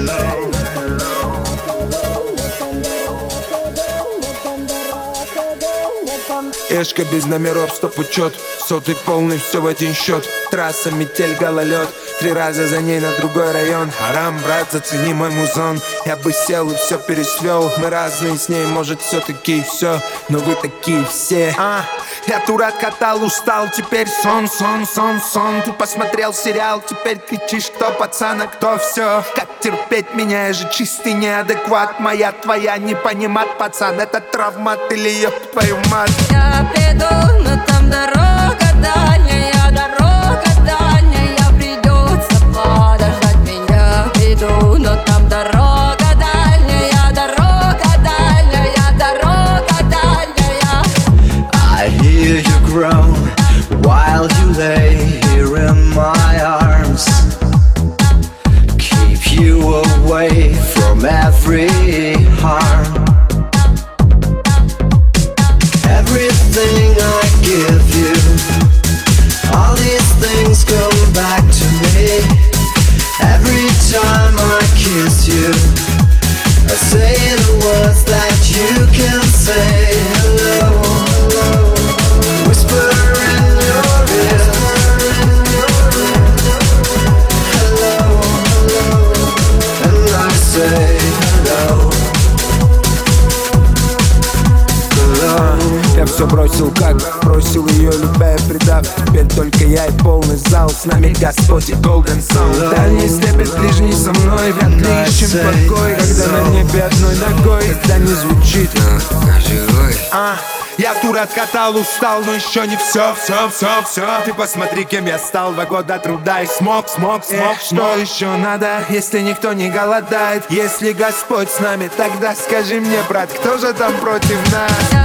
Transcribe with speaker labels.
Speaker 1: Эшка без номеров, стоп-учет. Сотый полный, все в один счет. Трасса, метель, гололед. 3 раза за ней на другой район. Арам, брат, зацени мой музон. Я бы сел и все пересвел. Мы разные с ней, может все-таки и все. Но вы такие все. Я тур откатал, устал, теперь сон. Ты посмотрел сериал, теперь кричишь, кто пацан, а кто все. Как терпеть меня, я же чистый неадекват. Моя, твоя, не понимать, пацан. Это травмат или ёб твою мать.
Speaker 2: Я приду, но там дорога дальняя, придется подождать меня. Приду, но там дорога дальняя,
Speaker 3: I hear you groan while you lay here in my arms. Keep you away from every harm. Everything I give you, all these things come back to me. Every time I kiss you, I say the words that you can say. Hello, hello, whisper in your ear. Hello, hello, and I say hello.
Speaker 1: Я все бросил, как бросил ее, любя и предав. Теперь только я и полный зал. С нами Господь и Golden Sound. Дальний слепит, ближний со мной. Вряд ли ищем покой, когда на небе одной ногой. Когда не звучит я тур откатал, устал, но еще не все. Ты посмотри, кем я стал. 2 года труда и смог. Что еще надо, если никто не голодает? Если Господь с нами, тогда скажи мне, брат, кто же там против нас?